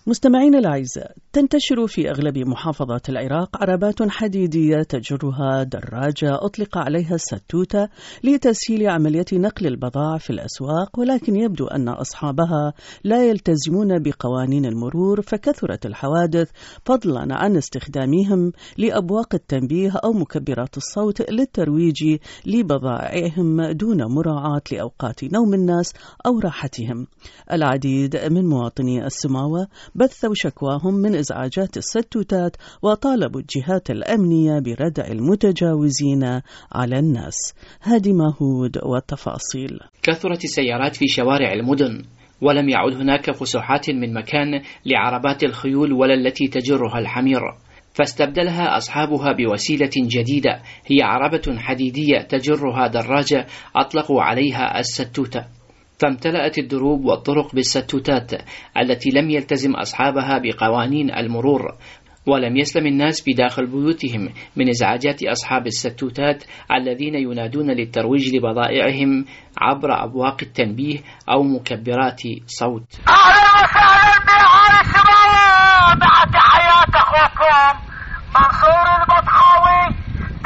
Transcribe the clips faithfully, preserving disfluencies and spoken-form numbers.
مستمعين الأعزاء، تنتشر في أغلب محافظات العراق عربات حديدية تجرها دراجة أطلق عليها الستوتة لتسهيل عملية نقل البضائع في الأسواق، ولكن يبدو أن أصحابها لا يلتزمون بقوانين المرور، فكثرت الحوادث فضلا عن استخدامهم لأبواق التنبيه أو مكبرات الصوت للترويج لبضائعهم دون مراعاة لأوقات نوم الناس أو راحتهم. العديد من مواطني السماوة بثوا شكواهم من إزعاجات الستوتات وطالبوا الجهات الأمنية بردع المتجاوزين على الناس. هادي ماهود والتفاصيل. كثرت السيارات في شوارع المدن، ولم يعد هناك فسحات من مكان لعربات الخيول ولا التي تجرها الحمير، فاستبدلها أصحابها بوسيلة جديدة هي عربة حديدية تجرها دراجة أطلقوا عليها الستوتة، فامتلأت الدروب والطرق بالستوتات التي لم يلتزم أصحابها بقوانين المرور، ولم يسلم الناس بداخل بيوتهم من إزعاجات أصحاب الستوتات الذين ينادون للترويج لبضائعهم عبر أبواق التنبيه أو مكبرات صوت. أهلا وسهلا بأهل الشباب، تحيات أخوكم منصور البطحاوي.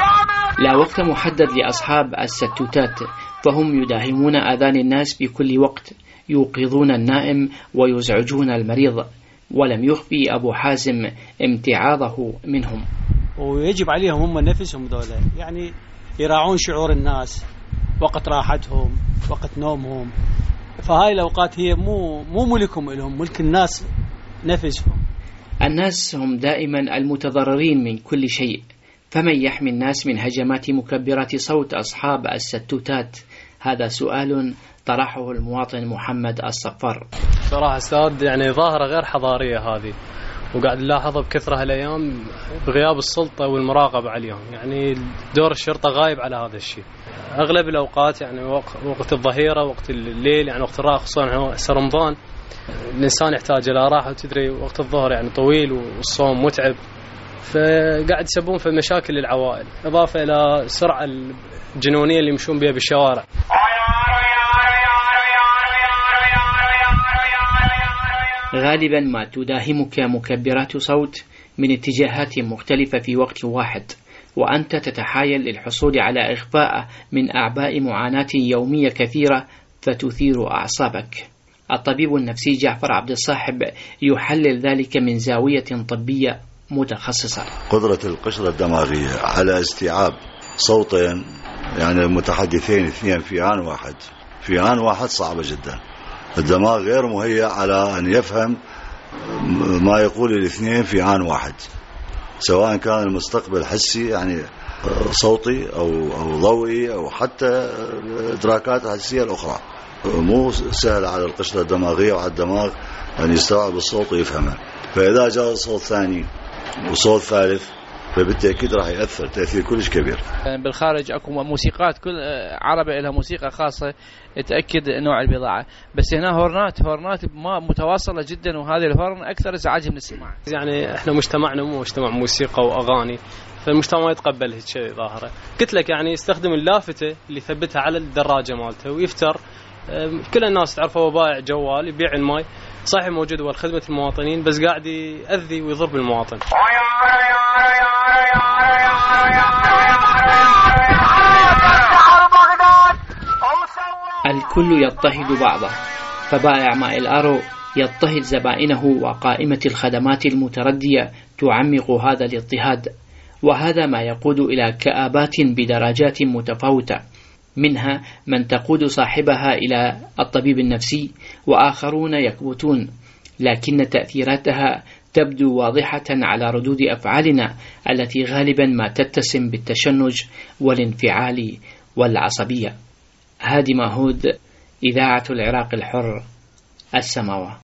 لا وقت محدد لأصحاب الستوتات، فهم يداهمون آذان الناس بكل وقت، يوقظون النائم ويزعجون المريض، ولم يخفي أبو حازم امتعاضه منهم. ويجب عليهم هم نفسهم دولة يعني يراعون شعور الناس وقت راحتهم وقت نومهم، فهاي الأوقات هي مو مو ملكهم، إلهم ملك الناس نفسهم. الناس هم دائما المتضررين من كل شيء، فمن يحمي الناس من هجمات مكبرات صوت أصحاب الستوتات؟ هذا سؤال طرحه المواطن محمد الصفار. صراحة أستاذ يعني ظاهرة غير حضارية هذه، وقاعد نلاحظها بكثرة هالأيام بغياب السلطة والمراقبة عليهم، يعني دور الشرطة غايب على هذا الشيء. أغلب الأوقات يعني وقت الظهيرة وقت الليل يعني وقت الراحة، خصوصا رمضان الإنسان يحتاج إلى راحة، وتدري وقت الظهر يعني طويل والصوم متعب، فقاعد يسبون في مشاكل للعوائل، إضافة إلى السرعة الجنونية اللي يمشون بها بالشوارع. غالبا ما تداهمك مكبرات صوت من اتجاهات مختلفة في وقت واحد، وأنت تتحايل للحصول على إخفاء من أعباء معاناة يومية كثيرة فتثير أعصابك. الطبيب النفسي جعفر عبد الصاحب يحلل ذلك من زاوية طبية متخصصة. قدرة القشرة الدماغية على استيعاب صوتين يعني متحدثين اثنين في آن واحد في آن واحد صعبة جدا. الدماغ غير مهيأ على أن يفهم ما يقول الاثنين في آن واحد، سواء كان المستقبل حسي يعني صوتي أو أو ضوئي أو حتى إدراكات الحسية الأخرى. مو سهل على القشرة الدماغية وعلى الدماغ أن يستوعب الصوت ويفهمه، فإذا جاء صوت ثاني وصوت ثالث فبالتأكيد راح يأثر تأثير كلش كبير. بالخارج أكو موسيقات كل عربة لها موسيقى خاصة تأكد نوع البضاعة، بس هنا هورنات هورنات ما متواصلة جدا، وهذه الهورن أكثر إزعاج من السماع. يعني إحنا مجتمعنا مو مجتمع موسيقى وأغاني، فالمجتمع ما يتقبل هيك شيء ظاهرة. قلت لك يعني يستخدم اللافتة اللي يثبتها على الدراجة مالته ويفتر. كل الناس تعرفه هو بائع جوال يبيع الماي، صحيح موجود هو خدمة المواطنين، بس قاعد يأذي ويضر بالمواطن. الكل يضطهد بعضه، فبائع ماء الأرو يضطهد زبائنه، وقائمة الخدمات المتردية تعمق هذا الاضطهاد، وهذا ما يقود إلى كآبات بدرجات متفاوتة، منها من تقود صاحبها إلى الطبيب النفسي، وآخرون يكبتون، لكن تأثيراتها تبدو واضحة على ردود أفعالنا التي غالبا ما تتسم بالتشنج والانفعال والعصبية. هادي ماهود، إذاعة العراق الحر، السماوة.